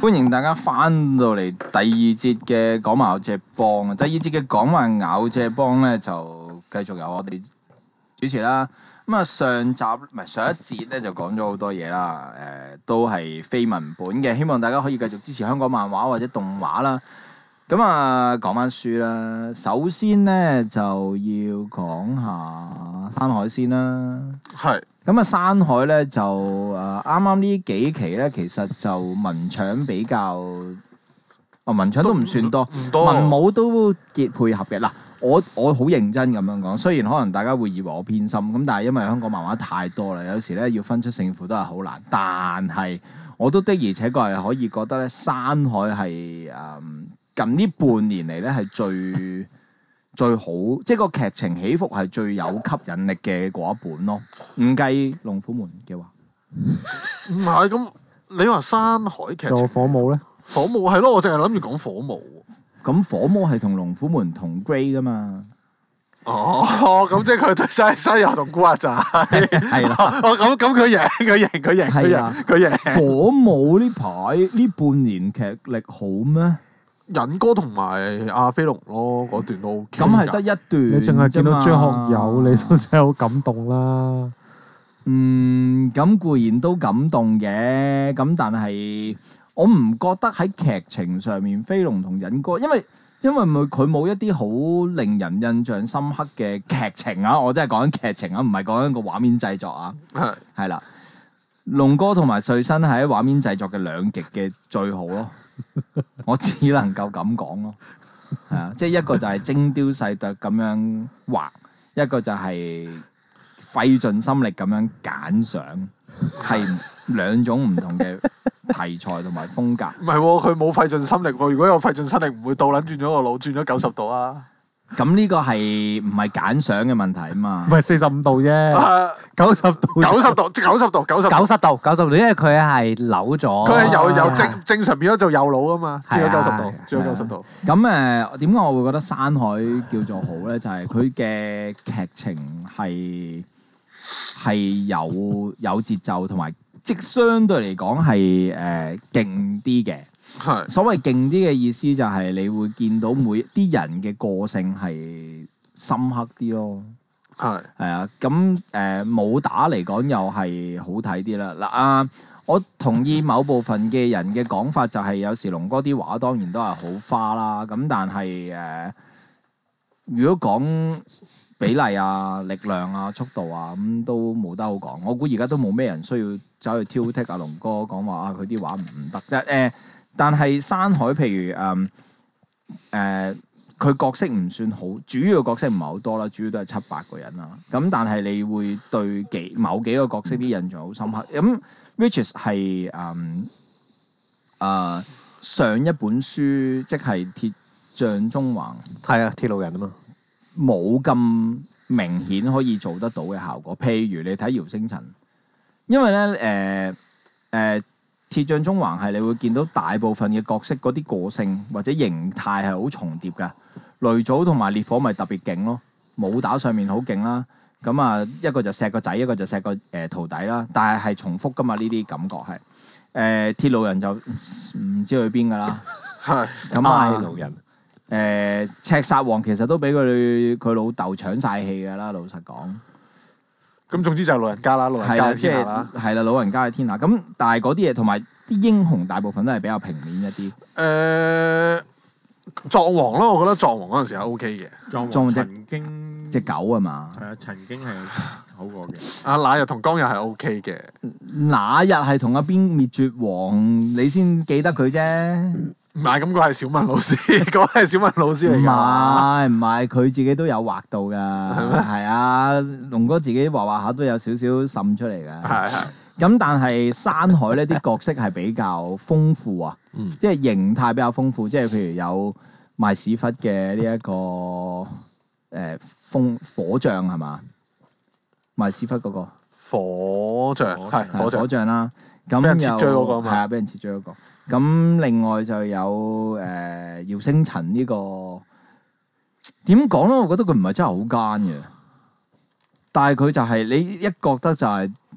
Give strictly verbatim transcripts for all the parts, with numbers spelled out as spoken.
歡迎大家翻到嚟第二節嘅講埋咬隻幫。第二節嘅講埋咬隻幫咧，就繼續由我哋主持啦。咁啊，上集唔係上一節咧，就講咗好多嘢啦。誒、呃，都係非文本嘅，希望大家可以繼續支持香港漫畫或者動畫啦。咁啊，講翻書啦。首先咧，就要講下山海先啦。 係。 咁啊，山海咧就誒啱啱呢幾期咧，其實就文搶比較，哦文搶都唔算多， 唔多文武都結配合嘅。嗱，我我好認真咁樣講，雖然可能大家會以為我偏心，咁但係因為香港漫畫太多啦，有時咧要分出勝負都係好難。但係我都的而且確係可以覺得咧，山海係誒、嗯、近呢半年嚟咧係最最好，即係個劇情起伏係最有吸引力嘅嗰一本咯，唔計龍虎門嘅話。 唔係咁，你話山海劇情， 火舞咧？ 火舞係咯，我淨係諗住講火舞。 咁火舞係同龍虎門同 grade 噶嘛？ 哦，咁即係佢對西西遊同古惑仔係啦。 哦，咁咁佢贏，佢贏，佢贏，佢贏，佢贏。 火舞呢排呢半年劇力好咩？ 忍哥同埋阿飛龍咯，嗰段都 OK。 咁係得一段， 你淨係見到張學友，你都真係好感動啦。 嗯，咁固然都感動嘅，咁但係我唔覺得喺劇情上面飛龍同忍哥，因為因為佢冇一啲好令人印象深刻嘅劇情啊！我真係講緊劇情啊，唔係講緊個畫面製作啊。係係啦，龍哥同埋瑞新係喺畫面製作嘅兩極嘅最好咯。我只能夠咁講咯，係啊，即係一個就係精雕細琢咁樣畫，一個就係費盡心力咁樣揀相，係兩種唔同嘅題材同埋風格。 唔係喎，佢冇費盡心力喎。如果有費盡心力，唔會倒撚轉咗個腦，轉咗九十度啊！ 咁呢個係唔係揀相嘅問題啊嘛？ 唔係四十五度啫，九十度， 九十度，即九十度，九十九十度，九十度，因為佢係扭咗。 佢係由由正正常變咗做右腦啊嘛，轉咗九十度，轉咗九十度。 咁誒點解我會覺得山海叫做好咧？就係佢嘅劇情係係有有節奏，同埋即相對嚟講係誒勁啲嘅。 係所謂勁啲嘅意思就係你會見到每啲人嘅個性係深刻啲咯。係係啊，咁誒、呃、武打嚟講又係好睇啲啦。嗱啊，我同意某部分嘅人嘅講法，就係有時龍哥啲畫當然都係好花啦。咁但係誒、呃，如果講比例啊、力量啊、速度啊，咁都冇得好講。我估而家都冇咩人需要走去挑剔阿龍哥講話啊，佢啲畫唔得即係誒。但係山海，譬如誒誒，佢、呃呃、角色唔算好，主要角色唔係好多啦，主要都係七八個人啦。咁但係你會對幾某幾個角色啲印象好深刻。咁 which is 係誒誒上一本書，即係鐵匠中橫， 係啊，鐵路人啊嘛， 冇咁明顯可以做得到嘅效果。譬如你睇姚星塵，因為咧誒誒。鐵匠中橫係你會見到大部分嘅角色嗰啲個性或者形態係好重疊㗎。雷祖同埋烈火咪特別勁咯，武打上面好勁啦。咁啊，一個就錫個仔，一個就錫個誒徒弟啦。但係係重複㗎嘛，呢啲感覺係誒、呃、鐵路人就唔知去邊㗎啦。係咁啊，鐵路人誒、呃、赤煞王其實都俾佢佢老豆搶晒氣㗎啦，老實講。 咁總之就係老人家啦，老人家嘅天下啦， 係啦，老人家嘅天下。咁但係嗰啲嘢同埋啲英雄大部分都係比較平面一啲。誒、 呃，藏王咯，我覺得藏王嗰陣時係 O K 嘅。 藏王曾經隻狗啊嘛。係啊，曾經係好過嘅。 阿那日同江日係 O K 嘅。 那日係同阿邊滅絕王，你先記得佢啫。 唔係，咁佢係小文老師，嗰係小文老師嚟㗎。唔係唔係，佢自己都有畫到㗎。係咩？係啊，龍哥自己畫畫下都有少少滲出嚟㗎。係係。咁但係山海呢啲角色係比較豐富啊，嗯、即係形態比較豐富，即係譬如有賣屎忽嘅呢一個誒、呃、風火將係嘛？賣屎忽嗰個火將係火將火將啦。咁俾人切追嗰個嘛， 係啊，俾人切追嗰個。咁另外就有誒姚星塵呢個點講咧？我覺得佢唔係真係好奸嘅，但係佢就係、是、你一覺得就係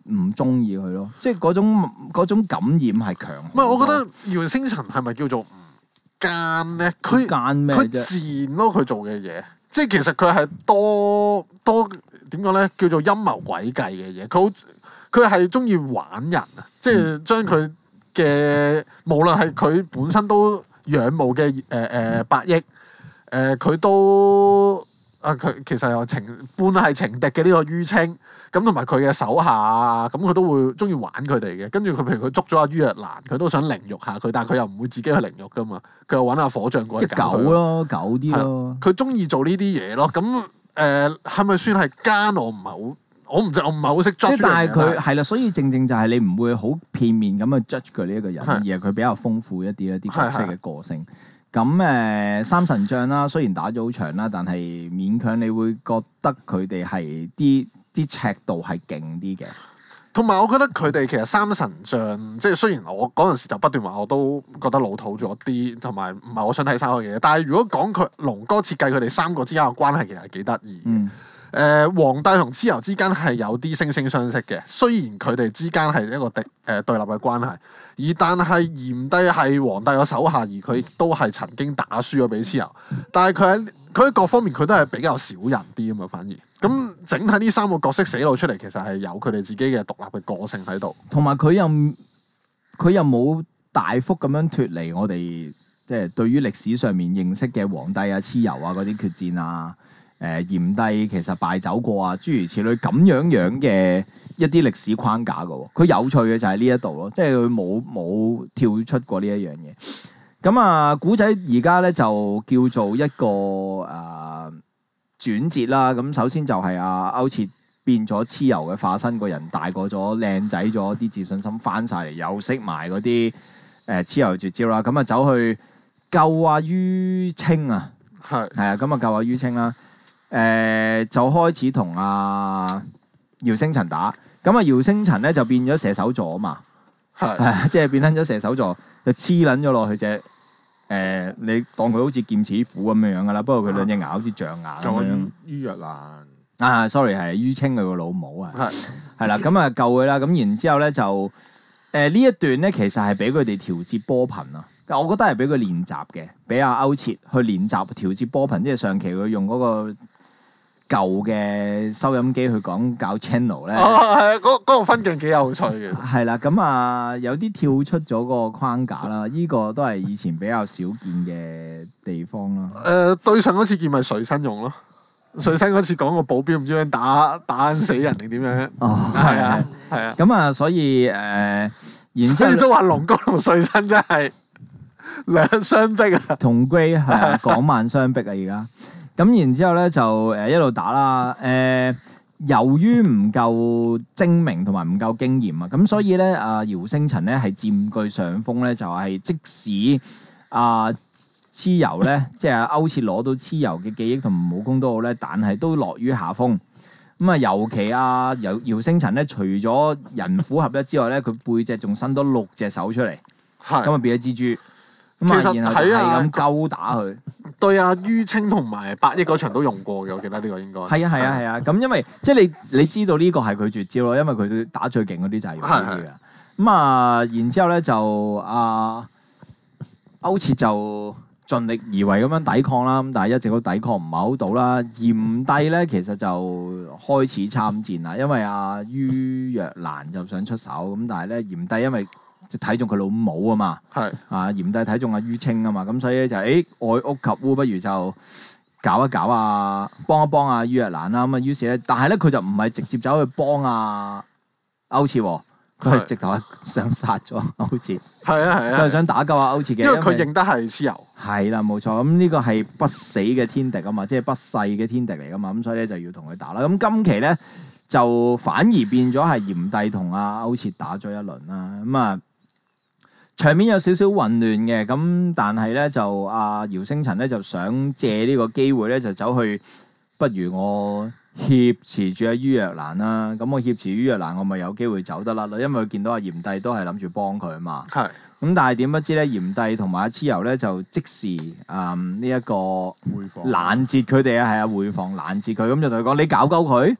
唔中意佢咯，即係嗰種嗰種感染係強。 唔係，我覺得姚星塵係咪叫做唔奸咧？佢奸咩佢賤咯，佢做嘅嘢，即係其實佢係多多點講咧，叫做陰謀詭計嘅嘢。佢好佢係中意玩人啊，即係將佢嘅無論係佢本身都仰慕嘅誒誒百億誒，佢、呃、都。啊！佢其實有情半係情敵嘅呢個於青，咁同埋佢嘅手下啊，咁佢都會中意玩佢哋嘅。跟住佢譬如佢捉咗阿于若蘭，佢都想凌辱下佢，但係佢又唔會自己去凌辱噶嘛，佢又揾阿火將過嚟搞佢。 即係狗咯，狗啲咯。 佢中意做呢啲嘢咯。咁誒係咪算係奸？我唔係好，我唔知，我唔係好識 judge。 但係佢係啦，所以正正就係你唔會好片面咁去 judge 佢呢一個人， 是而係佢比較豐富一啲一啲角色嘅個性。咁誒、呃、三神將啦，雖然打咗好長啦，但係勉強你會覺得佢哋係啲啲尺度係勁啲嘅。 同埋我覺得佢哋其實三神將，即係雖然我嗰陣時就不斷話我都覺得老土咗啲，同埋唔係我想睇三個嘢。但係如果講佢龍哥設計佢哋三個之間嘅關係，其實幾得意。嗯誒、呃、黃帝同蚩尤之間係有啲惺惺相惜嘅，雖然佢哋之間係一個敵誒、呃、對立嘅關係，而但係炎帝係黃帝嘅手下，而佢都係曾經打輸咗俾蚩尤，但係佢喺佢喺各方面佢都係比較少人啲啊嘛，反而咁整體呢三個角色死露出嚟，其實係有佢哋自己嘅獨立嘅個性喺度，同埋佢又佢又冇大幅咁樣脫離我哋即係對於歷史上面認識嘅黃帝啊、蚩尤啊嗰啲決戰啊。誒炎帝其實敗走過啊，諸如此類咁樣樣嘅一啲歷史框架嘅喎，佢有趣嘅就係呢一度咯，即係佢冇冇跳出過呢一樣嘢。咁啊，古仔而家咧就叫做一個誒、呃、轉折啦。咁首先就係阿歐轍變咗蚩尤嘅化身，個人大個咗、靚仔咗，啲自信心翻晒嚟，又識埋嗰啲誒蚩尤絕招啦。咁啊走去救阿于青啊，係係啊，咁啊救阿于青啦。誒、呃、就開始同阿姚星塵打，咁啊姚星塵咧就變咗射手座啊嘛，係的，即係變撚咗射手座，就黐撚咗落去隻誒、呃，你當佢好似劍齒虎咁樣樣噶啦，不過佢兩隻牙好似象牙咁樣。 于若蘭啊 ，sorry 係于青佢個老母啊，係係啦，咁啊救佢啦，咁然之後咧就誒呢、呃、一段咧其實係俾佢哋調節波頻啊。我覺得係俾佢練習嘅，俾阿歐轍去練習調節波頻，即係上期佢用嗰、那個。舊嘅收音機去講搞 channel 咧， 哦係啊，嗰嗰、嗰個分鏡幾有趣嘅。 係啦，咁啊有啲跳出咗個框架啦，呢、這個都係以前比較少見嘅地方啦。誒、 呃，對上嗰次見咪水身用咯，水身嗰次講個保鏢唔知點打打死人定點樣？哦，係啊，係啊。 咁啊，所以誒、呃，然之後都話龍哥同水身真係兩相逼啊， 同歸係啊，港漫相逼啊，而家。咁然之後咧就誒一路打啦，誒、呃、由於唔夠精明同埋唔夠經驗啊，咁所以咧阿姚星塵咧係佔據上風咧，就係、是、即使阿蚩尤咧，即係歐轍攞到蚩尤嘅記憶同武功都好咧，但係都落於下風。咁啊，尤其阿姚姚星塵咧，除咗人虎合一之外咧，佢背脊仲伸多六隻手出嚟，咁啊變咗蜘蛛。咁啊，然後係咁勾打佢。 對啊，于青同埋百億嗰場都用過嘅，我記得呢個應該。係啊係啊係啊，咁因為即係你你知道呢個係佢絕招咯，因為佢打最勁嗰啲就係用呢啲嘅。咁啊，然之後咧就阿歐轍就盡力而為咁樣抵抗啦，咁但係一直都抵抗唔係好到啦。炎帝咧其實就開始參戰啦，因為阿于若蘭就想出手，咁但係咧炎帝因為即係睇中佢老母啊嘛，係啊炎帝睇中阿于青啊嘛，咁所以就誒愛屋及烏，不如就搞一搞啊，幫一幫阿于若蘭啦。咁啊於是咧，但係咧佢就唔係直接走去幫阿歐轍，佢係直頭係想殺咗歐轍。係啊係啊，佢係想打救阿歐轍嘅， 因為佢認得係蚩尤。 係啦，冇錯。咁呢個係不死嘅天敵啊嘛，即係不逝嘅天敵嚟噶嘛，咁所以咧就要同佢打啦。咁今期咧就反而變咗係炎帝同阿歐轍打咗一輪啦。咁啊〜場面有少少混亂嘅，咁但係咧就阿姚星塵咧就想借呢個機會咧就走去，不如我挾持住阿于若蘭啦，咁我挾持于若蘭，我咪有機會走得甩啦，因為佢見到阿炎帝都係諗住幫佢啊嘛。係。咁但係點不知咧，炎帝同埋阿蚩尤咧就即時誒呢一個攔截佢哋啊，係啊回防攔截佢，咁就同佢講：你搞鳩佢，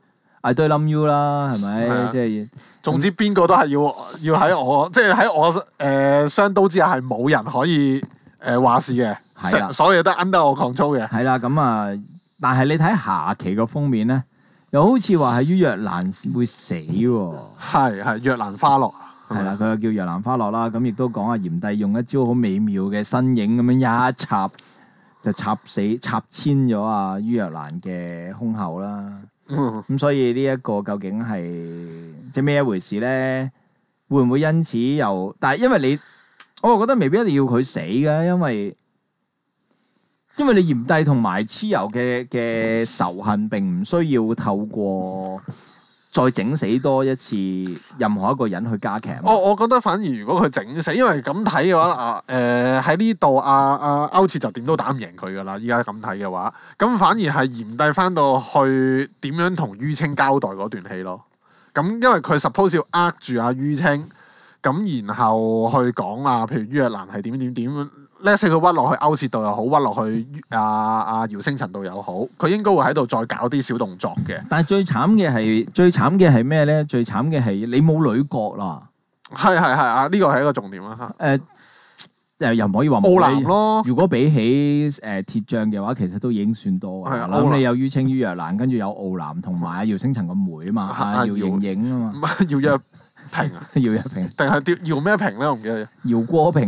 I do love you 啦，係咪？即係總之邊個都係要要喺我，即係喺我誒雙刀之下係冇人可以誒話事嘅， 係啦， 所有嘢都 under 我 control 嘅。 係啦，咁啊，但係你睇下期個封面咧，又好似話係于若蘭會死喎。 係係若蘭花落。 係啦，佢又叫若蘭花落啦，咁亦都講阿炎帝用一招好美妙嘅身影咁樣一插，就插死插穿咗阿于若蘭嘅胸口啦。咁、嗯、所以呢一個究竟係即係咩一回事咧？會唔會因此又？但係因為你，我又覺得未必一定要佢死嘅，因為因為你炎帝同埋蚩尤嘅嘅仇恨並唔需要透過。再整死多一次任何一個人去加劇。 我我覺得反而如果佢整死，因為咁睇嘅話，啊誒喺呢度啊啊歐轍就點都打唔贏佢噶啦。依家咁睇嘅話，咁反而係炎帝翻到去點樣同于青交代嗰段戲咯。咁因為佢 suppose 要呃住阿于青，咁然後去講啊，譬如于若蘭係點點點。呢四佢屈落去歐轍度又好，屈落去阿阿姚星塵度又好，佢應該會喺度再搞啲小動作嘅。 但係最慘嘅係最慘嘅係咩咧？最慘嘅係你冇女角啦。 係係係啊！呢個係一個重點啦嚇。誒、 呃、又又唔可以話傲男咯。如果比起誒、呃、鐵匠嘅話，其實都已經算多㗎啦。咁你有于青、于若蘭，跟住有傲男同埋阿姚星塵個妹啊嘛，阿姚瑩瑩啊嘛。 姚若平啊， 姚若平定係叫姚咩平咧？我唔記得。 姚國平。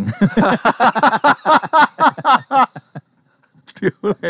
屌你！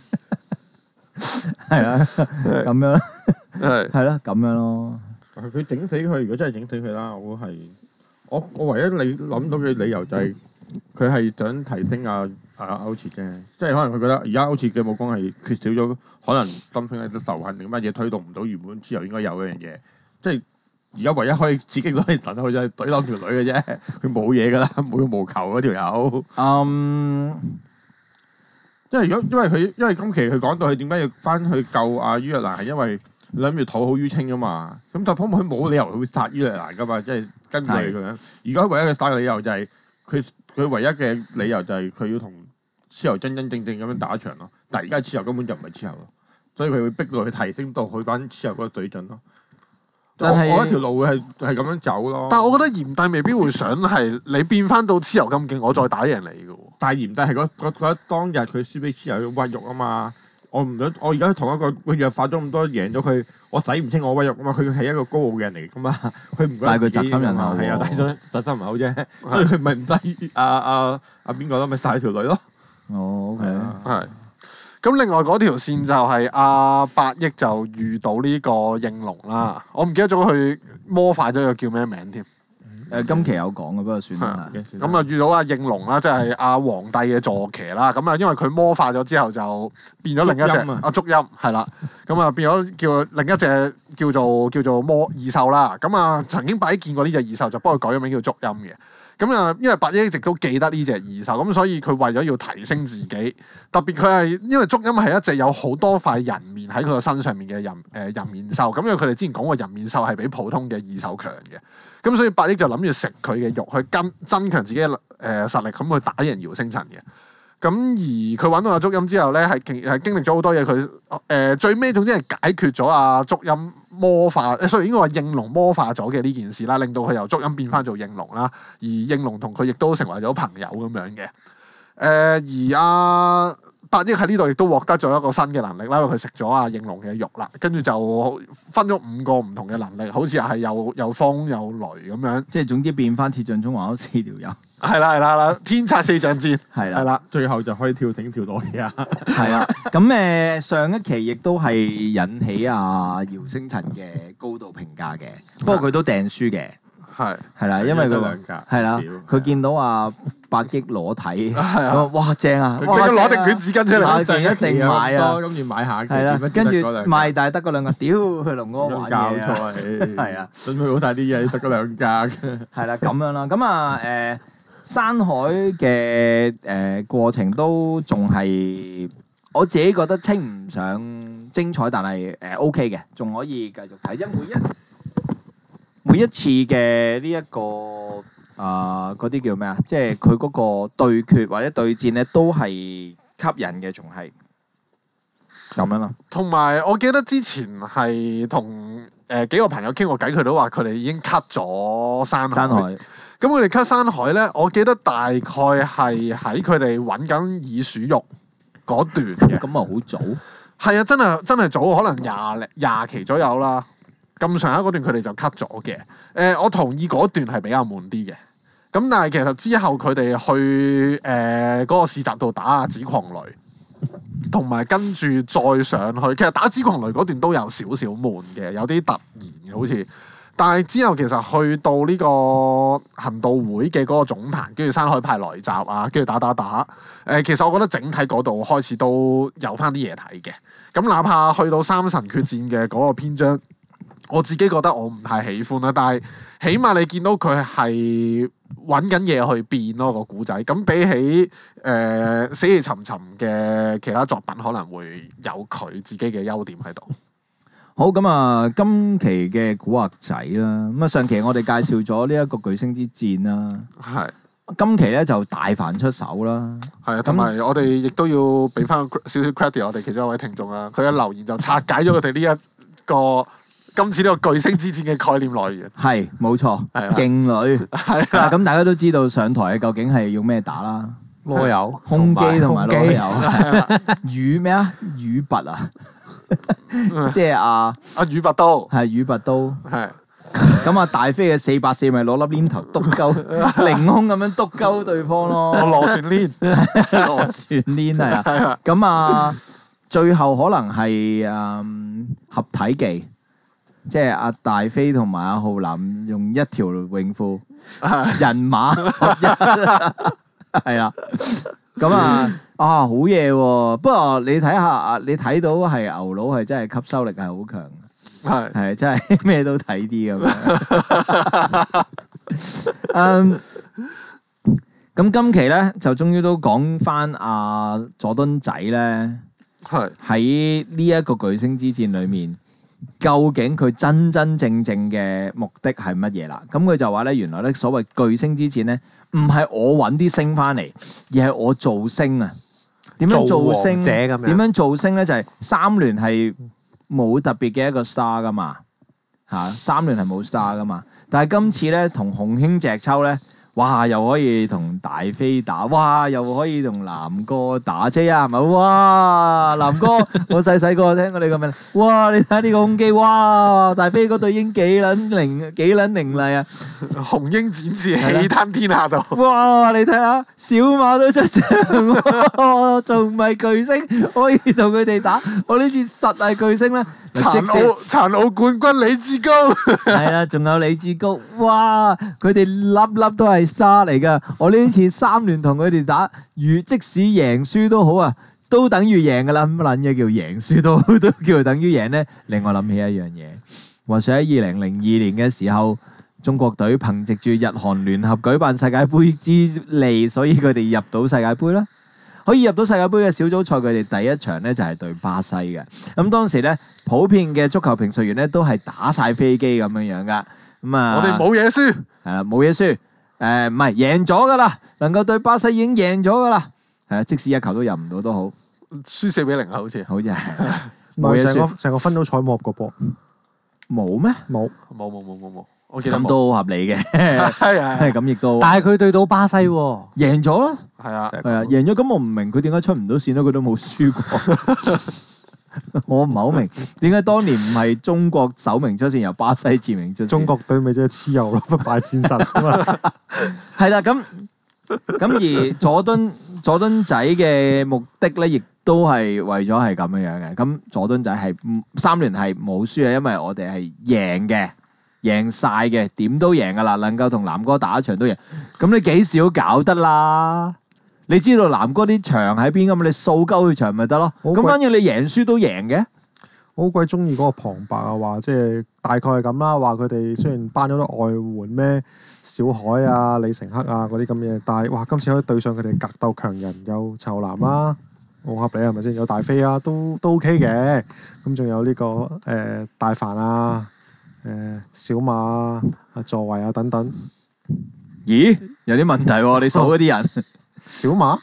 係啊，咁樣係係咯，咁樣咯。 但係佢整死佢，如果真係整死佢啦，我係我我唯一你諗到嘅理由就係佢係想提升阿阿歐轍嘅，即係可能佢覺得而家歐轍嘅武功係缺少咗，可能心生一啲仇恨定乜嘢推動唔到原本蚩尤應該有嗰樣嘢，即係。而家唯一可以刺激到你神，佢就係懟冧條女嘅啫，佢冇嘢噶啦，冇羽毛球嗰條友。嗯，因為如果因為佢因為今期佢講到佢點解要翻去救阿于若蘭，係因為諗住討好于青啊嘛。咁就佢冇理由會殺于若蘭噶嘛，即係根據佢樣。而家唯一嘅殺嘅理由就係佢佢唯一嘅理由就係佢要同蚩尤真真正正咁樣打一場咯。但係而家蚩尤根本就唔係蚩尤咯，所以佢會逼到佢提升到去翻蚩尤嗰個水準咯。但係我覺得條路會係係咁樣走咯。 但係我覺得炎帝未必會想係你變翻到蚩尤咁勁，我再打贏你嘅喎。 但係炎帝係嗰嗰嗰當日佢輸俾蚩尤要屈辱啊嘛。我唔想我而家同一個佢弱化咗咁多，贏咗佢，我洗唔清我屈辱啊嘛。佢係一個高傲嘅人嚟㗎嘛。佢唔但係佢責心人啊， 係啊，但係責心唔好啫。所以佢咪唔使阿阿阿邊個咯，咪殺條女咯。 哦 ，OK， 係。咁另外嗰條線就係阿八億就遇到呢個應龍啦，我唔記得咗佢魔化咗個叫咩名添。 誒今期有講嘅，不過算啦。 咁啊遇到阿應龍啦，即係阿皇帝嘅坐騎啦。咁啊因為佢魔化咗之後就變咗另一隻阿竹音係啦。咁啊變咗叫另一隻叫做叫做魔異獸啦。咁啊曾經八億見過呢隻異獸，就幫佢改咗名叫竹音嘅。咁啊，因為八億一直都記得呢隻異獸，咁所以佢為咗要提升自己，特別佢係因為竹音係一隻有好多塊人面喺佢個身上面嘅人誒、呃、人面獸，咁因為佢哋之前講過人面獸係比普通嘅異獸強嘅，咁所以八億就諗住食佢嘅肉去跟增強自己嘅誒、呃、實力，咁去打贏姚星塵嘅。咁而佢揾到阿竹音之後咧，係經係經歷咗好多嘢，佢誒、呃、最尾總之係解決咗阿竹音魔化，誒所以應該話應龍魔化咗嘅呢件事啦，令到佢由竹音變翻做應龍啦，而應龍同佢亦都成為咗朋友咁樣嘅。誒、呃、而阿八億喺呢度亦都獲得咗一個新嘅能力啦，因為佢食咗阿應龍嘅肉啦，跟住就分咗五個唔同嘅能力，好似係有有風有雷咁樣， 即係總之變翻鐵匠中華嗰四條友。 係啦係啦啦，天策四象戰係啦係啦， 最後就可以跳繩跳到去啊！ 係啦，咁誒上一期亦都係引起阿姚星塵嘅高度評價嘅，不過佢都訂書嘅， 係係啦，因為佢係啦，佢見到阿八億裸體，哇正啊！ 即刻攞定卷紙巾出嚟， 一定買啊！ 跟住買下， 係啦，跟住賣大得嗰兩個，屌佢龍哥玩嘢啊！係啊， 準備好大啲嘢，得嗰兩格。 係啦，咁樣啦，咁啊誒。山海嘅誒、呃、過程都仲係我自己覺得稱唔上精彩，但係誒、呃、OK 嘅，仲可以繼續睇。即係每一每一次嘅呢一個啊嗰啲叫咩啊？即係佢嗰個對決或者對戰咧，都係吸引嘅，仲係咁樣咯。 同埋我記得之前係同誒幾個朋友傾過偈，佢都話佢哋已經 cut 咗山海。 山海咁佢哋 cut 山海咧，我記得大概係喺佢哋揾緊耳鼠肉嗰段嘅。 咁啊好早。 係啊，真係真係早，可能廿零廿期左右啦。咁上下嗰段佢哋就 cut 咗嘅。誒、呃，我同意嗰段係比較悶啲嘅。咁但係其實之後佢哋去誒嗰、呃嗰個市集度打阿紫狂雷，同埋跟住再上去，其實打紫狂雷嗰段都有少少悶嘅，有啲突然嘅好似。但係之後其實去到呢個行道會嘅嗰個總壇，跟住山海派來襲啊，跟住打打打。誒、呃，其實我覺得整體嗰度開始都有翻啲嘢睇嘅。咁哪怕去到三神決戰嘅嗰個篇章，我自己覺得我唔太喜歡啦。但係起碼你見到佢係揾緊嘢去變咯個古仔。咁比起誒、呃、死氣沉沉嘅其他作品，可能會有佢自己嘅優點喺度。 好咁啊，今期嘅古惑仔啦，咁啊上期我哋介紹咗呢一個巨星之戰啦， 係今期咧就大凡出手啦， 係啊，同埋我哋亦都要俾翻少少 credit 我哋其中一位聽眾啊，佢嘅留言就拆解咗佢哋呢一個今次呢個巨星之戰嘅概念來源。 係冇錯， 係勁女係啊，咁大家都知道上台究竟係要咩打啦， 囉柚、 胸肌同埋胸肌囉柚，羽咩啊？羽拔啊！即係啊， 阿羽拔刀係羽拔刀， 係咁啊大飛嘅四百四咪攞粒黏頭篤鳩，凌空咁樣篤鳩對方咯， 我螺旋鏈螺旋鏈係啊，咁啊最後可能係誒合體技，即係阿大飛同埋阿浩南用一條泳褲人馬合一，係啦。咁啊，啊好嘢喎！不過你睇下，你睇到係牛佬係真係吸收力係好強嘅， 係係真係咩都睇啲咁樣。嗯，咁今期咧就終於都講翻阿佐敦仔咧， 係喺呢一個巨星之戰裏面，究竟佢真真正正嘅目的係乜嘢啦？咁佢就話咧，原來咧所謂巨星之戰咧，唔係我揾啲星翻嚟，而係我造星啊！點樣造星？點樣造星咧？就係、是、三聯係冇特別嘅一個 star 噶嘛，嚇三聯係冇 star 噶嘛。但係今次咧同洪興隻抽咧，哇！又可以同大飛打，哇！又可以同南哥打啫啊，係咪？哇！南哥，我細細個聽過你個名，哇！你睇下呢個胸肌，哇！大飛嗰對英幾撚靈幾撚凌厲啊！ 紅英展翅氣吞天下度， 哇！你睇下小馬都出場，仲唔係巨星可以同佢哋打？我呢次實係巨星啦！ 殘奧殘奧冠軍李志高， 係啦，仲有李志高，哇！佢哋粒粒都係沙嚟噶。我呢次三聯同佢哋打，如即使贏輸都好啊，都等於贏噶啦。乜撚嘢叫贏輸都都叫等於贏呢？令我諗起一樣嘢，話說喺二零零二年嘅時候，中國隊憑藉住日韓聯合舉辦世界盃之利，所以佢哋入到世界盃啦。可以入到世界盃嘅小組賽，佢哋第一場咧就係對巴西嘅。咁當時咧，普遍嘅足球評述員咧都係打晒飛機咁樣樣噶。咁啊， 我哋冇嘢輸， 係啦，冇嘢輸。誒，唔係贏咗噶啦，能夠對巴西已經贏咗噶啦。係啊，即使一球都入唔到都好， 輸四比零啊，好似好似係冇嘢輸。成個成個分組賽冇入過波， 冇咩？ 冇冇冇冇冇冇，我記得咁都好合理嘅。 係啊， 係咁亦都， 但係佢對到巴西喎， 贏咗啦。 係啊， 係啊，贏咗。咁我唔明佢點解出唔到線咯？佢都冇輸過。我唔係好明點解當年唔係中國首名出線，由巴西次名出線。 中國隊咪即係蚩尤咯，不敗戰神啊嘛。 係啦，咁咁而佐敦佐敦仔嘅目的咧，亦都係為咗係咁樣樣嘅。咁佐敦仔係三聯係冇輸啊，因為我哋係贏嘅，贏晒嘅，點都贏噶啦，能夠同南哥打一場都贏。咁你幾時都搞得啦？你知道南哥啲場喺邊噶嘛？你掃鳩佢場咪得咯。咁反正你贏輸都贏嘅。 我好鬼中意嗰個旁白啊，話即係大概係咁啦。話佢哋雖然頒咗啲外援咩小海啊、李成克啊嗰啲咁嘢，但係哇，今次可以對上佢哋格鬥強人，有陳南啦，好合理係咪先？有大飛啊，都都 OK 嘅。咁仲有呢、這個誒、呃、大凡啊、誒、呃、小馬啊、座位啊等等。 咦？有啲問題喎、啊，你數嗰啲人。 小馬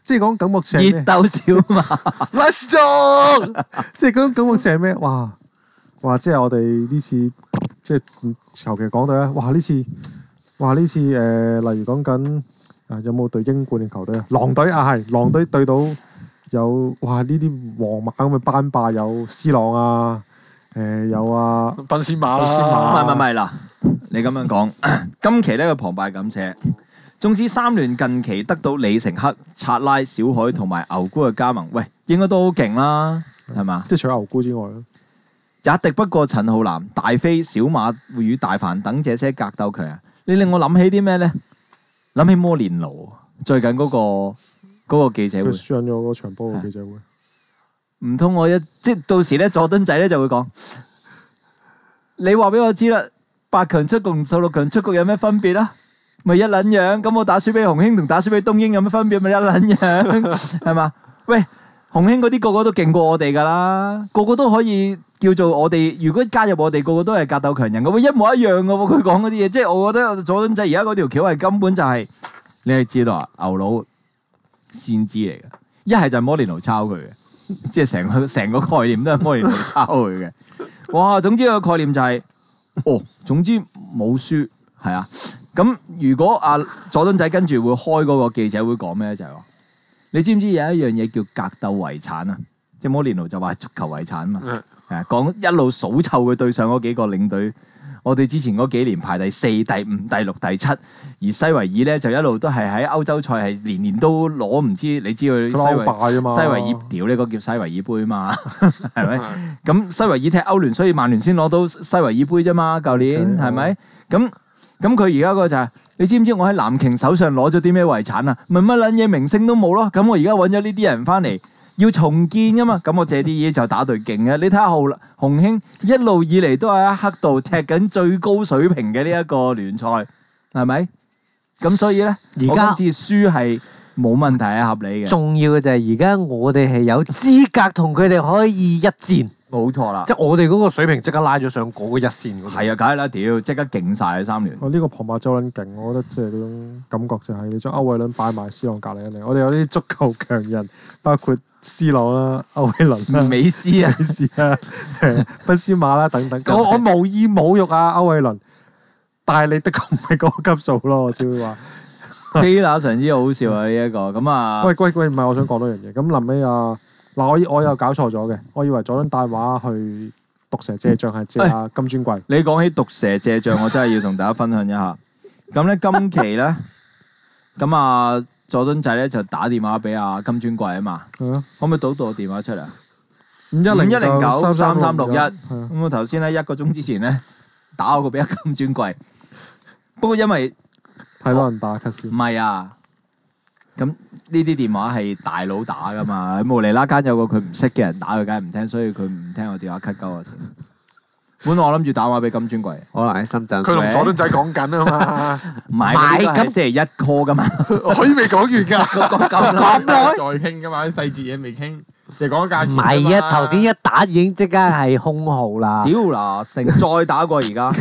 即係講九目似係熱咩？ 鬥小馬， Let's go！ 即係講九目似係咩？哇哇！即係我哋呢次即係求其講到咧，哇呢次哇呢次誒、呃，例如講緊啊有冇對英冠嘅球隊啊？狼隊啊係狼隊對到有哇呢啲皇馬咁嘅班霸有 C 朗啊，誒、呃、有啊賓斯馬賓斯馬啦， 唔係唔係唔係嗱，你咁樣講，今期呢個旁白咁寫，縱使三聯近期得到李成克、察拉、小海同埋牛姑嘅加盟，喂，應該都好勁啦，係嘛？ 即係除咗牛姑之外咯。 也敵不過陳浩南、大飛、小馬與大凡等這些格鬥強啊！你令我諗起啲咩咧？諗起摩連奴最近嗰、嗰個嗰個記者會， 佢上咗嗰場波嘅記者會。 唔通我一即係到時咧，佐敦仔咧就會講：你話俾我知啦，八強出局同十六強出局有咩分別啊？咪一撚樣，咁我打輸俾洪興同打輸俾東英有咩分別？咪一撚樣，係嘛？喂，洪興嗰啲個個都勁過我哋㗎啦，個個都可以。叫做我哋，如果加入我哋，個個都係格鬥強人嘅喎，一模一樣嘅喎。佢講嗰啲嘢，即係我覺得佐敦仔而家嗰條橋係根本就係、是、你係知道啊，牛佬先知嚟嘅，一係就係摩連奴抄佢嘅，即係成個成個概念都係摩連奴抄佢嘅。哇，總之個概念就係、是，哦，總之冇輸係啊。咁如果阿佐敦仔跟住會開嗰個記者會講咩咧？就係、是、話，你知唔知有一樣嘢叫格鬥遺產啊？即係摩連奴就話足球遺產嘛。 嗯誒講一路數臭佢對上嗰幾個領隊，我哋之前嗰幾年排第四、第五、第六、第七，而西維爾咧就一路都係喺歐洲賽係年年都攞唔知，你知佢西維西維爾屌呢個叫西維爾杯嘛，係咪？咁西維爾踢歐聯，所以曼聯先攞到西維爾杯啫嘛，舊年係咪？咁咁佢而家嗰個就係、是，你知唔知我喺藍鯨手上攞咗啲咩遺產啊？咪乜撚嘢明星都冇咯，咁我而家揾咗呢啲人翻嚟。要重建噶嘛，咁我借啲嘢就打隊勁嘅。你睇下洪洪興一路以嚟都喺黑度踢緊最高水平嘅呢一個聯賽，係咪？咁所以咧，而家我今次輸係冇問題係合理嘅。 重要嘅就係而家我哋係有資格同佢哋可以一戰， 冇錯啦。 即係我哋嗰個水平即刻拉咗上嗰個一線嗰度。 係啊，梗係啦，屌，即刻勁晒啊三聯。 我呢個旁白就撚勁，我覺得即係嗰種感覺就係你將歐偉倫擺埋 C 朗隔離一嚟，我哋有啲足球強人，包括 C 朗啦、歐偉倫啦、 美斯啊、 美斯啊、賓斯馬啦等等。我我無意侮辱啊歐偉倫，但係你的確唔係嗰個級數咯，我只會話。 希打常之好笑啊呢一個咁啊。 喂喂喂，唔係我想講多樣嘢。咁臨尾啊，嗱我我又搞錯咗嘅，我以為佐敦帶話去毒蛇借將係借阿金尊貴。 你講起毒蛇借將，我真係要同大家分享一下。咁咧今期咧，咁啊。佐敦仔咧就打電話俾阿金尊貴啊嘛， 嗯、 可唔可以倒到個電話出嚟？ 五一零九三三六一。咁嗯、 我頭先咧一個鐘之前咧打我個俾阿金尊貴，不過因為睇多人打卡先。 唔係啊，咁呢啲電話係大佬打噶嘛，無厘啦間有個佢唔識嘅人打佢，梗係唔聽，所以佢唔聽我電話 cut 鳩我先。本來我諗住打電話俾金尊貴， 可能喺深圳。 佢同佐敦仔講緊啊嘛， 唔係咁星期一 call 噶嘛， 可以未講完㗎， 講咁耐， 再傾㗎嘛，啲細節嘢未傾，就講價錢。 唔係啊，頭先一打已經即刻係空號啦。 屌嗱，成再打過而家，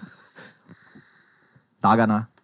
打緊啊！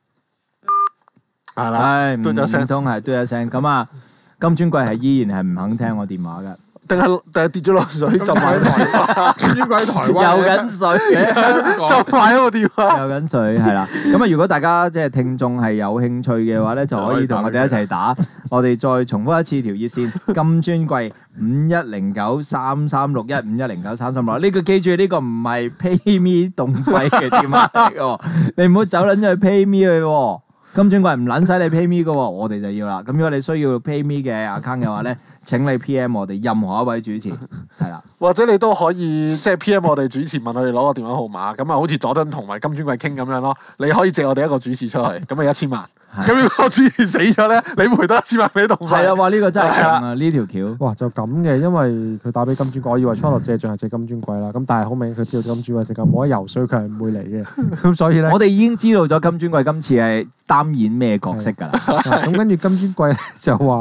係啦， 唉，唔嘟一聲唔通係嘟一聲咁啊！金尊貴係依然係唔肯聽我電話㗎。 定係定係跌咗落水浸埋台灣，專櫃喺台灣游緊水， 浸埋咗個電話。 游緊水係啦。咁啊，如果大家即係聽眾係有興趣嘅話咧，就可以同我哋一齊打。我哋再重複一次條熱線：金尊貴五一零九三三六一五一零九三三六。呢個記住，呢個唔係 PayMe 動費嘅電話嚟嘅，你唔好走撚咗去 PayMe 去。金尊貴唔撚使你 PayMe 嘅，我哋就要啦。咁如果你需要 PayMe 嘅 account 嘅話咧，請你 P M 我哋任何一位主持，係啦， 或者你都可以即係 P M 我哋主持問我哋攞個電話號碼，咁啊好似佐敦同埋金尊貴傾咁樣咯。你可以借我哋一個主持出去，咁啊一千萬。咁如果主持死咗咧，你賠得一千萬俾動費。 係啊，哇！呢個真係勁啊，呢條橋。 哇，就咁嘅，因為佢打俾金尊貴，我以為初頭借將係借金尊貴啦。咁但係好明顯佢知道金尊貴食咁冇得游水，佢係唔會嚟嘅。咁所以咧， 我哋已經知道咗金尊貴今次係擔演咩角色㗎啦。 咁跟住金尊貴就話。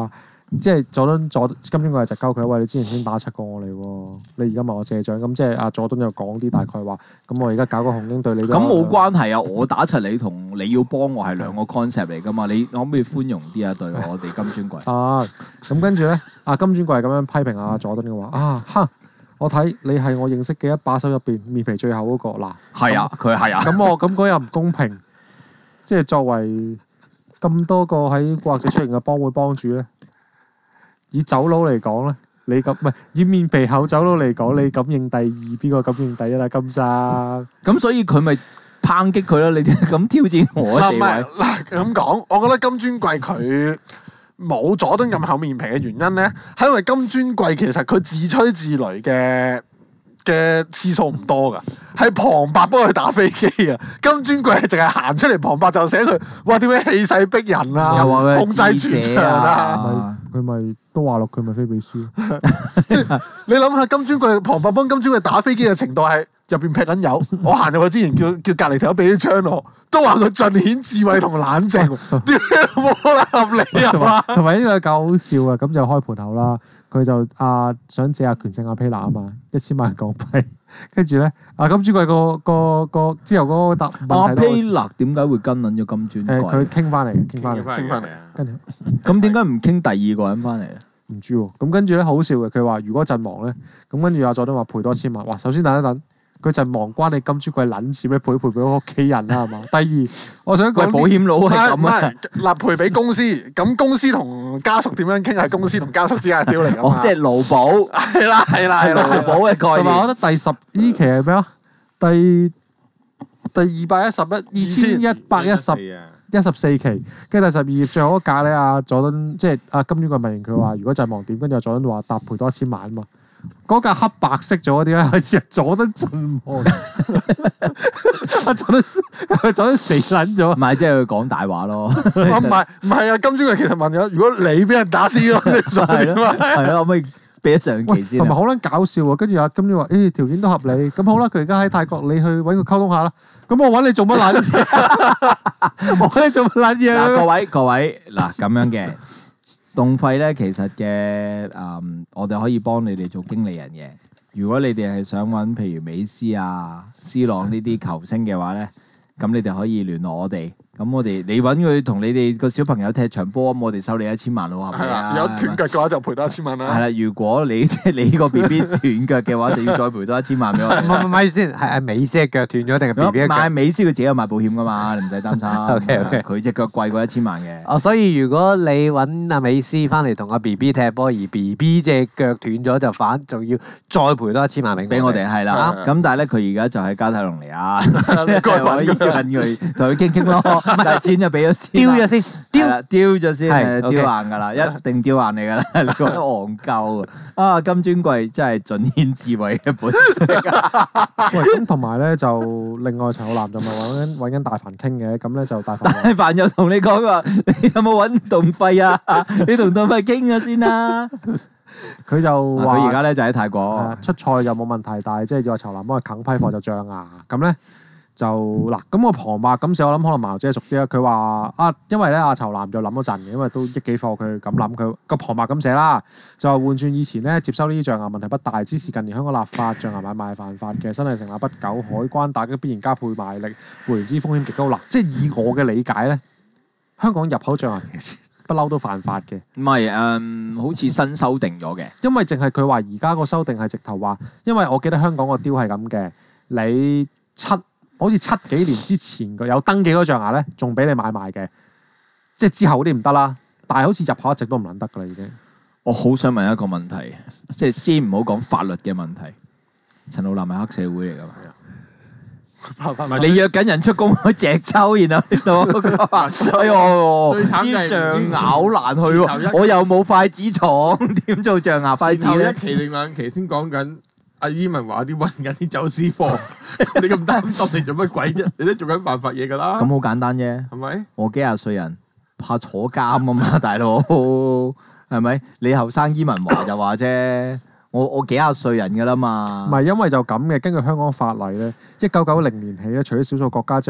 即係佐敦佐金磚貴就鳩佢，喂，你之前先打七個我嚟喎，你而家問我借獎，咁即係阿佐敦又講啲大概話，咁我而家搞個紅鷹對你都咁冇關係啊！我打柒你同你要幫我係兩個 concept 嚟噶嘛，你可唔可以寬容啲啊？對我哋金磚貴啊，咁跟住咧，阿金磚貴咁樣批評阿佐敦嘅話啊，哼！我睇你係我認識嘅一把手入邊面皮最厚嗰個嗱， 係啊，佢係啊。 咁我咁嗰又唔公平，即係作為咁多個喺或者出現嘅幫會幫主咧，以走佬嚟講咧，你咁唔係以面皮厚走佬嚟講，你敢認第二，邊個敢認第一啦？金生， 咁所以佢咪抨擊佢咯？你咁挑戰我嗱地位唔係嗱咁講，我覺得金磚貴佢冇佐敦咁厚面皮嘅原因咧，係因為金磚貴其實佢自吹自擂嘅嘅次數唔多噶，係旁白幫佢打飛機啊！金磚貴淨係行出嚟，旁白就寫佢哇點樣氣勢逼人啊， 又話佢控制全場啊！ 啊佢咪都話落佢咪非秘書， 即係你諗下金磚貴旁白幫金磚貴打飛機嘅程度係入邊劈緊油，我行入去之前叫叫隔離條友俾啲槍我，都話佢盡顯智慧同冷靜，點解冇可能合理啊嘛？ 同埋呢個夠好笑啊！咁就開盤口啦，佢就啊想借下權勝阿披拿啊嘛，一千萬港幣，跟住咧啊金磚貴個個個之後嗰個答阿問題披勒點解會跟撚咗金磚誒佢貴？ 傾翻嚟，傾翻嚟， 傾返嚟跟住咁點解唔傾第二個人翻嚟咧？ 唔知喎。咁跟住咧好笑嘅，佢話如果陣亡咧，咁跟住阿佐敦話賠多千萬。哇！首先等一等。佢陣亡關你金磚貴撚事咩？賠賠俾屋企人啦係嘛？第二，我想講喂，保險佬係咁啊！ 唔係嗱賠俾公司，咁公司同家屬點樣傾係公司同家屬之間嘅雕嚟㗎嘛？ 哦，即係勞保， 係啦係啦係勞啦， 保嘅概同埋我念。 覺得第十呢期係咩啊？第第二百一十一二千一百一十一十四期，跟住第十二頁最後嗰格咧，阿佐敦即係阿金磚貴問完佢話，如果陣亡點？跟住阿佐敦話答賠多一千萬啊嘛。嗰架黑白色咗嗰啲咧，係似係佐敦陣亡，阿佐敦佐敦死撚咗唔。係，即係佢講大話咯。 唔係唔係啊！金磚貴其實問咗，如果你俾人打死咗，你想係咯， 點啊？ 係咯，可唔可以俾一上期喂， 先啊？ 同埋好撚搞笑喎！跟住阿金磚話：，誒條件都合理，咁好啦，佢而家喺泰國，你去揾佢溝通下啦。咁我揾你做乜撚嘢？我揾你做乜撚嘢嗱，各啊？ 位各位，嗱咁樣嘅動費咧，其實嘅誒，我哋可以幫你哋做經理人嘅。如果你哋係想揾譬如美斯啊、C 朗呢啲球星嘅話咧，咁你哋可以聯絡我哋。咁我哋你揾佢同你哋個小朋友踢場波，咁我哋收你一千萬咯，係咪啊？ 係啦，有斷腳嘅話就賠多一千蚊啦。 係啦，如果你即係你個 B B 斷腳嘅話，就要再賠多一千萬俾我唔。係唔係，咪住先，係阿美斯嘅腳斷咗定係 B B 嘅腳？ 買美斯佢自己有買保險噶嘛，你唔使擔心。 OK，OK 佢隻腳貴過一千萬嘅。 哦，所以如果你揾阿美斯翻嚟同阿 B B 踢波，而 B B 隻腳斷咗，就反仲要再賠多一千萬俾俾我哋係啦， 係咁但係咧佢而家就喺加泰隆尼亞， 該可以揾揾佢同佢傾傾咯，但係錢就俾咗先啦， 丟咗先，丟係啦，丟咗先， 係係丟硬噶啦，一定丟硬嚟噶啦，你覺得戇鳩啊！啊，金磚貴真係盡顯智慧嘅本色啊！ 喂，咁同埋咧就另外陳浩南就咪揾緊揾緊大凡傾嘅，咁咧就大凡話大凡又同你講話，你有冇揾動費啊？你同動費傾咗先啦。 佢就話佢而家咧就喺泰係國啊，出賽又冇問題，但係即係要話籌南幫佢啃批貨就漲牙咁咧。就嗱，咁個旁白咁時，我諗可能矛姐熟啲啦。佢話啊，因為咧阿籌南就諗咗陣嘅，因為都億幾貨，佢咁諗，佢個旁白咁寫啦，就話換轉以前咧接收呢啲象牙問題不大，只是近年香港立法象牙買賣犯法嘅，新例成立不久，海關打擊必然加倍賣力，換言之風險極高。嗱，即係以我嘅理解咧，香港入口象牙其實不嬲都犯法嘅。 唔係誒，好似新修訂咗嘅。 因為淨係佢話而家個修訂係直頭話，因為我記得香港個雕係咁嘅，你七好似七幾年之前個有登記嗰象牙咧，仲俾你買賣嘅，即係之後嗰啲唔得啦。但係好似入口一直都唔撚得噶啦，已經。 我好想問一個問題，即係先唔好講法律嘅問題。陳浩南係黑社會嚟㗎嘛？你約緊人出公開隻抽，然後你同我講，哎呦， 最慘就係啲象牙好難去前頭喎， 一我又冇筷子廠，點做象牙筷子前頭咧一？期定兩期先講緊阿伊文話啲運緊啲走私貨，你咁擔心你做乜鬼啫？你都做緊犯法嘢㗎啦， 咁好簡單啫， 係咪？ 我幾廿歲人怕坐監啊嘛，大佬係咪？你後生伊文華就話啫，我我幾廿歲人㗎啦嘛。 唔係因為就咁嘅，根據香港法例咧，一九九零年起咧，除咗少數國家之後咧，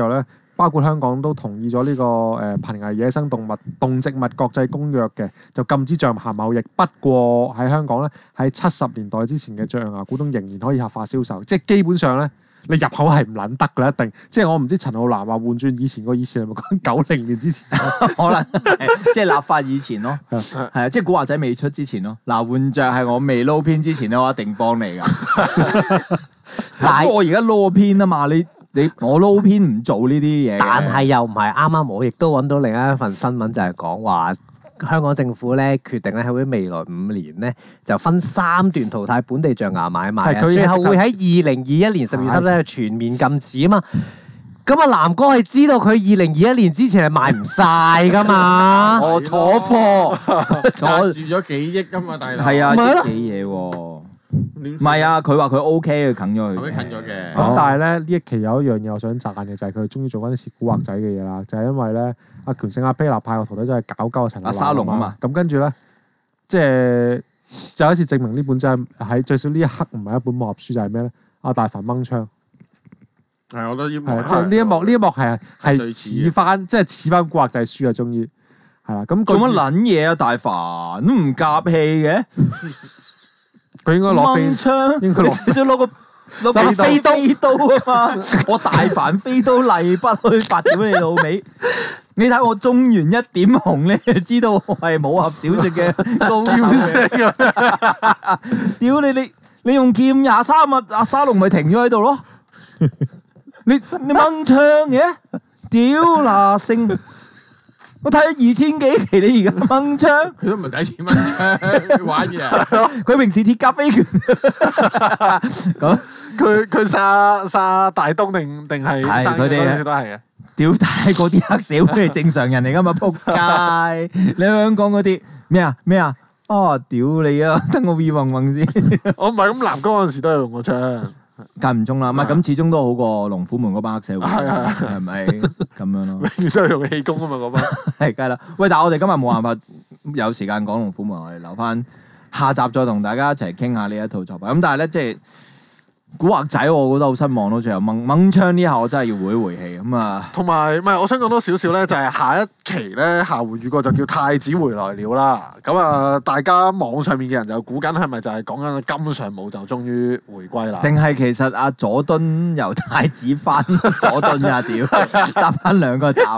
包括香港都同意咗呢個誒瀕危野生動物動植物國際公約嘅，就禁止象牙貿易。不過喺香港咧，喺七十年代之前嘅象牙古董仍然可以合法銷售，即係基本上咧。你入口係唔撚得㗎啦，一定。即係我唔知陳浩南話換轉以前個以前係咪講九零年之前？ 可能即係立法以前咯，係啊，即係古惑仔未出之前咯。嗱，換着係我未撈片之前咧，我一定幫你㗎。但係我而家撈片啊嘛，你你我撈片唔做呢啲嘢。 但係又唔係啱啱，我亦都揾到另一份新聞，就係講話。香港政府咧決定咧喺未來五年咧就分三段淘汰本地象牙買賣啊，最後會喺二零二一年十月三十一全面禁止啊嘛。咁啊，南哥係知道佢二零二一年之前係賣唔晒噶嘛， 我坐貨坐住咗幾億噶嘛，大佬。 係啊，幾嘢喎？唔係啊，佢話佢 O K 嘅，啃咗佢。 後尾啃咗嘅。 咁但係咧呢一期有一樣嘢我想讚嘅就係佢終於做翻啲似古惑仔嘅嘢啦，就係因為咧。阿權勝阿卑立派個徒弟真係搞鳩陳阿沙龍啊嘛， 咁跟住咧，即係就有一次證明呢本真係喺最少呢一刻唔係一本武俠書，就係咩咧？阿大凡掹槍， 係我覺得呢幕即係呢一幕呢一幕係係似翻，即係似翻古惑仔書啊！終於係啦，咁做乜撚嘢啊？大凡都唔夾氣嘅， 佢應該攞飛槍， 應該攞想攞個。攞把飛刀啊嘛！我大凡飛刀利筆去拔屌你老味！你睇我中原一點紅，你就知道我係武俠小說嘅高手啊！屌你你你用劍廿三啊！阿沙龍咪停咗喺度咯！你你掹槍嘅？屌嗱聲！我睇咗二千幾期，你而家掹槍？ 佢都唔係第一次掹槍，玩嘢。 佢平時鐵甲飛拳咁。 佢佢殺殺大東定定係殺佢哋都係嘅。 屌，但係嗰啲黑社會係正常人嚟噶嘛？仆街！你香港嗰啲咩啊咩啊？哦，屌你啊！等我 V 混混先。我唔係咁，南哥嗰陣時都係用過槍， 間唔中啦。唔係咁，始終都好過龍虎門嗰班黑社會， 係係係咪咁樣咯？ 永遠都係用氣功啊嘛，嗰班係梗係啦。喂，但係我哋今日冇辦法有時間講龍虎門，我哋留翻下集再同大家一齊傾下呢一套作品。咁但係咧，即係。古惑仔我覺得好失望咯，最後掹掹槍呢下我真係要回一回氣咁啊！ 同埋唔係，我想講多少少咧，就係下一期咧下回預告就叫太子回來了啦。咁啊，大家網上面嘅人就估緊係咪就係講緊金上武就終於回歸啦？ 定係其實阿佐敦由太子翻佐敦呀？屌搭翻兩個站，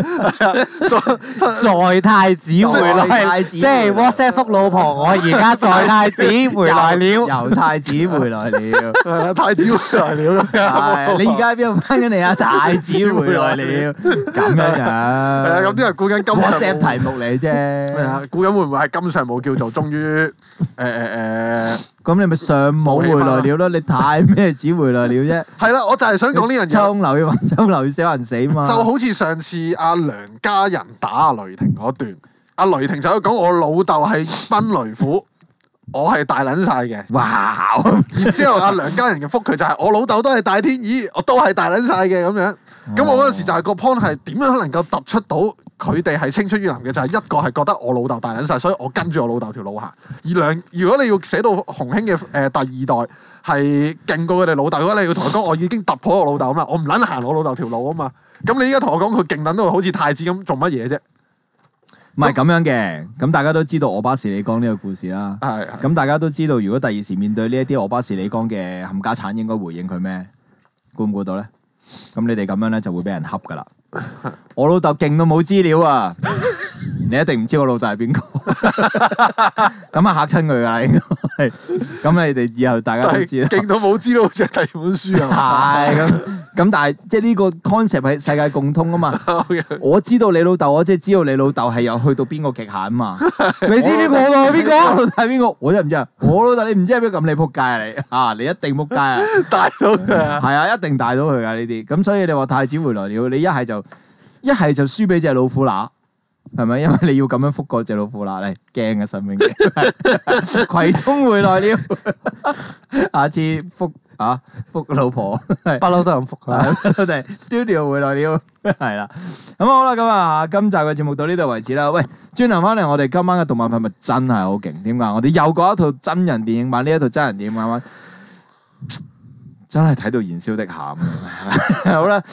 在太子回來，即係 WhatsApp 覆老婆，我而家在太子回來了， 由太子回來了。 太子回來了咁樣，你而家喺邊度翻緊嚟啊？太子回來了，咁樣樣。係啊，咁啲人估緊金上武 WhatsApp 題目嚟啫。 係啊，估緊會唔會係金上武叫做終於誒誒誒？ 咁你咪上武回來了咯？你太咩子回來了啫？ 係啦，我就係想講呢樣嘢。 衝流要還衝流要少人死嘛。 就好似上次阿梁家仁打阿雷霆嗰段，阿雷霆就喺度講我老豆係奔雷虎。我係大撚晒嘅， 哇！ 然之後阿梁家仁嘅覆佢就係我老豆都係大天二，我都係大撚晒嘅咁樣。咁我嗰陣時就係個 point 係點樣能夠突出到佢哋係青出於藍嘅，就係、是、一個係覺得我老豆大撚晒，所以我跟住我老豆條路行。而兩如果你要寫到洪興嘅誒第二代係勁過佢哋老豆，如果你要同佢講我已經突破我老豆啊嘛，我唔撚行我老豆條路啊嘛。咁你依家同我講佢勁撚到好似太子咁做乜嘢啫？ 唔係咁樣嘅，咁大家都知道我巴士你講呢個故事啦。 係， 咁大家都知道，如果第二時面對呢一啲我巴士你講嘅冚家產，應該回應佢咩？估唔估到咧？咁你哋咁樣咧就會俾人恰噶啦。我老豆勁到冇資料啊！你一定唔知我老豆係邊個，咁啊嚇親佢噶啦，應該係。咁你哋以後大家都知啦。 勁到冇資料，好似係第二本書啊。 係咁。咁但係即係呢個 concept 係世界共通啊嘛。我知道你老豆，我即係知道你老豆係有去到邊個極限啊嘛。你知邊個咯？邊個？我老豆係邊個？我真係唔知啊。我老豆你唔知係邊個咁，你仆街啊你啊！你一定仆街啊！ 帶到佢啊！ 係啊，一定帶到佢噶呢啲。咁所以你話太子回來了，你一係就一係就輸俾隻老虎乸，係咪？因為你要咁樣覆過隻老虎乸咧，驚嘅生命嘅。葵涌回來了，下次覆。啊，覆老婆， 不嬲都係咁覆佢。 我哋 studio 回來了，係啦。咁好啦，咁啊，今集嘅節目到呢度為止啦。喂，轉頭翻嚟，我哋今晚嘅動漫品咪真係好勁，點解？我哋又講一套真人電影版，呢一套真人電影版，真係睇到燃燒的喊。好啦，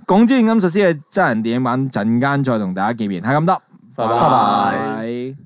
港之影音術師嘅真人電影版陣間再同大家見面，係咁多， 拜拜。 拜拜。